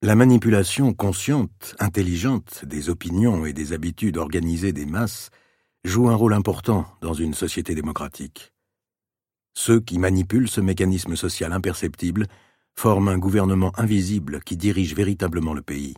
La manipulation consciente, intelligente des opinions et des habitudes organisées des masses joue un rôle important dans une société démocratique. Ceux qui manipulent ce mécanisme social imperceptible forment un gouvernement invisible qui dirige véritablement le pays.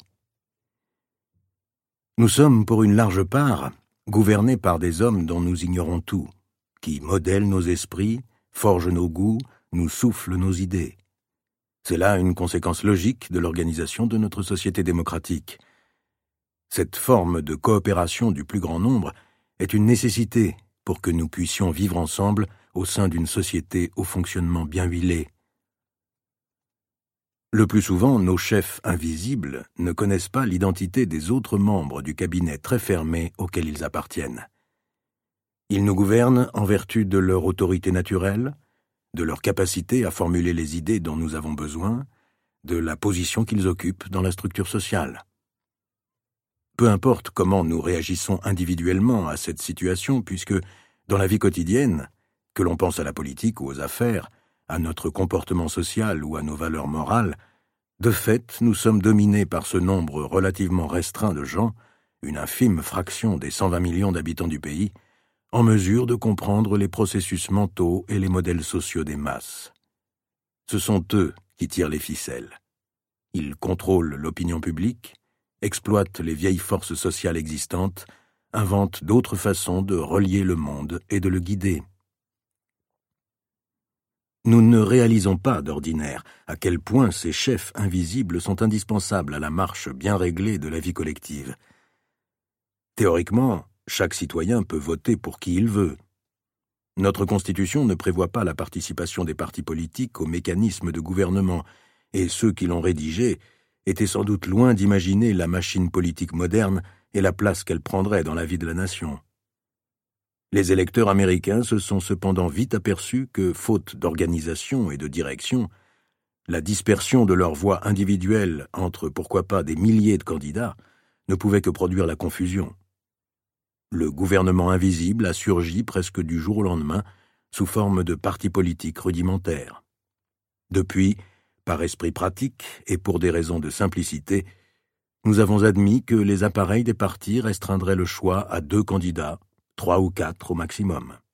Nous sommes, pour une large part, gouvernés par des hommes dont nous ignorons tout, qui modèlent nos esprits, forgent nos goûts, nous soufflent nos idées. C'est là une conséquence logique de l'organisation de notre société démocratique. Cette forme de coopération du plus grand nombre est une nécessité pour que nous puissions vivre ensemble au sein d'une société au fonctionnement bien huilé. Le plus souvent, nos chefs invisibles ne connaissent pas l'identité des autres membres du cabinet très fermé auquel ils appartiennent. Ils nous gouvernent en vertu de leur autorité naturelle, de leur capacité à formuler les idées dont nous avons besoin, de la position qu'ils occupent dans la structure sociale. Peu importe comment nous réagissons individuellement à cette situation, puisque, dans la vie quotidienne, que l'on pense à la politique ou aux affaires, à notre comportement social ou à nos valeurs morales, de fait, nous sommes dominés par ce nombre relativement restreint de gens, une infime fraction des 120 millions d'habitants du pays, en mesure de comprendre les processus mentaux et les modèles sociaux des masses. Ce sont eux qui tirent les ficelles. Ils contrôlent l'opinion publique, exploitent les vieilles forces sociales existantes, inventent d'autres façons de relier le monde et de le guider. Nous ne réalisons pas d'ordinaire à quel point ces chefs invisibles sont indispensables à la marche bien réglée de la vie collective. Théoriquement, chaque citoyen peut voter pour qui il veut. Notre Constitution ne prévoit pas la participation des partis politiques aux mécanismes de gouvernement, et ceux qui l'ont rédigée étaient sans doute loin d'imaginer la machine politique moderne et la place qu'elle prendrait dans la vie de la nation. Les électeurs américains se sont cependant vite aperçus que, faute d'organisation et de direction, la dispersion de leurs voix individuelles entre, pourquoi pas, des milliers de candidats ne pouvait que produire la confusion. Le gouvernement invisible a surgi presque du jour au lendemain sous forme de partis politiques rudimentaires. Depuis, par esprit pratique et pour des raisons de simplicité, nous avons admis que les appareils des partis restreindraient le choix à 2 candidats, 3 ou 4 au maximum.